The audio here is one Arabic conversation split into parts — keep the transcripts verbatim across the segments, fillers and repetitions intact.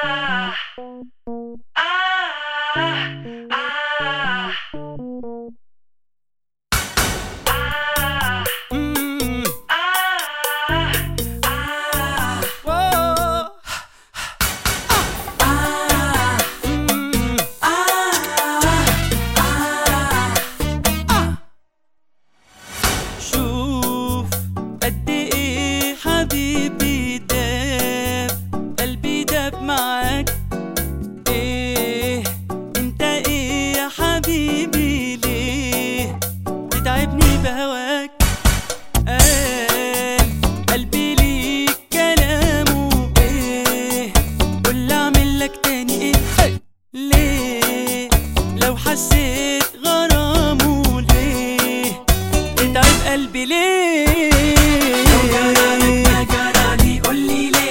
معاك ايه انت ايه يا حبيبي ليه تتعبني بهواك قال قلبي ليك كلامه ايه قول اعمل لك تاني ايه ليه لو حسيت غرامه ليه تتعب قلبي ليه لو جرالك ما جرالي قولي ليه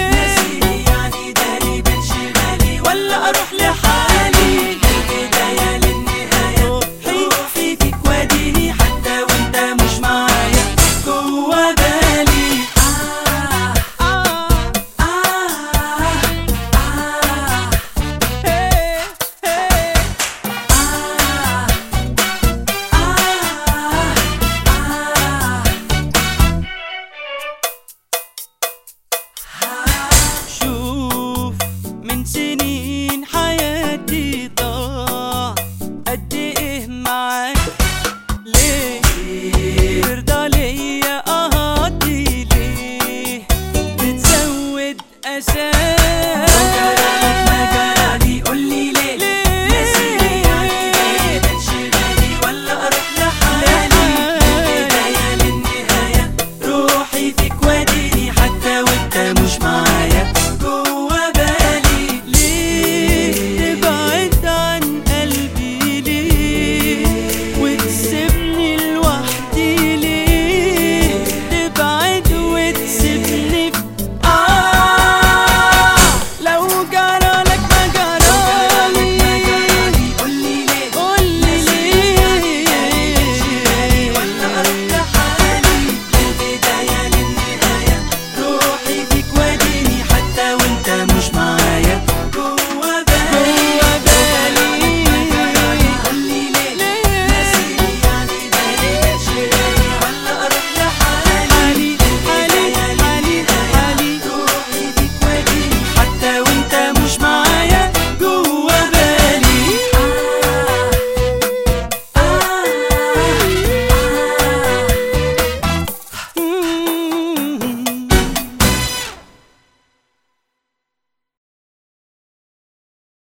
سنين حياتي ضاع قد ايه معاك ليه ترضى ليا اهاتي ليه بتزود اساك